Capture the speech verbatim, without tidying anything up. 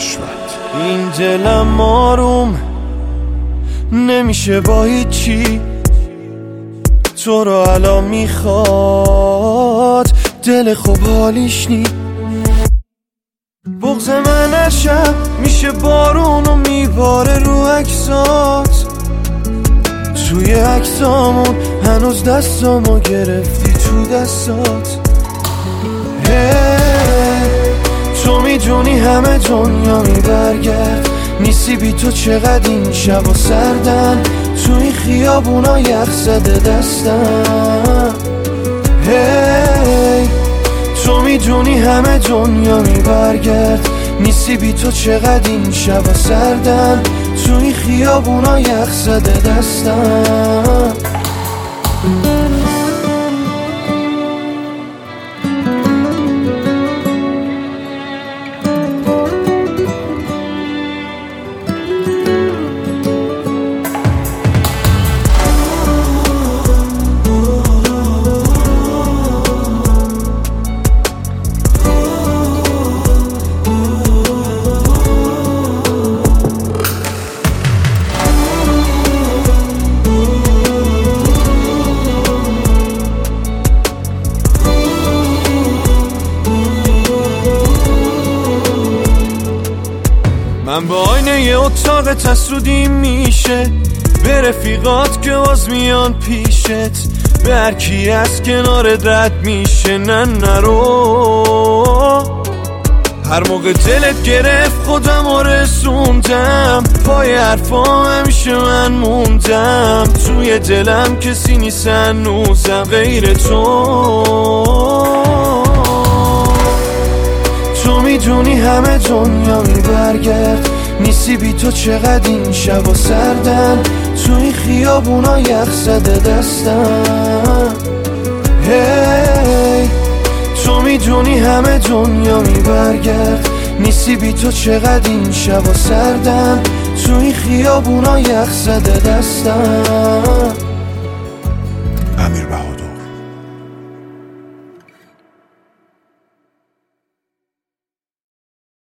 حشمت. این دلم آروم نمیشه با هیچی، تو رو الان میخواد دل خوب حالیش نی. بغض من از شب میشه بارون و میباره رو عکسات، توی عکسامون هنوز دستامو گرفتی تو دستات. تو میدونی همه دنیا میبرگرد، نیستی بی تو چقدر این شبا سردن، تو این خیابونا یخ زده دستم. هی تو میدونی همه دنیا میبرگرد، نیستی بی تو چقدر این شبا سردن، تو این خیابونا یخ زده دستم. من با آینه یه اتاق تسودی میشه، به رفیقات که باز میان پیشت، به هر کی از کنار رد میشه نه نرو. هر موقع دلت گرفت خودم رو رسوندم، پای حرفام همیشه من موندم، توی دلم کسی نیست هنوزم غیر تو. تو میدونی همه دنیا میبرگرد، نیستی بی تو چقدر این شبا سردن، تو این خیابونا یخ زده دستم. هی تو میدونی همه دنیا میبرگرد، نیستی بی تو چقدر این شبا سردن، تو این خیابونا یخ زده دستم.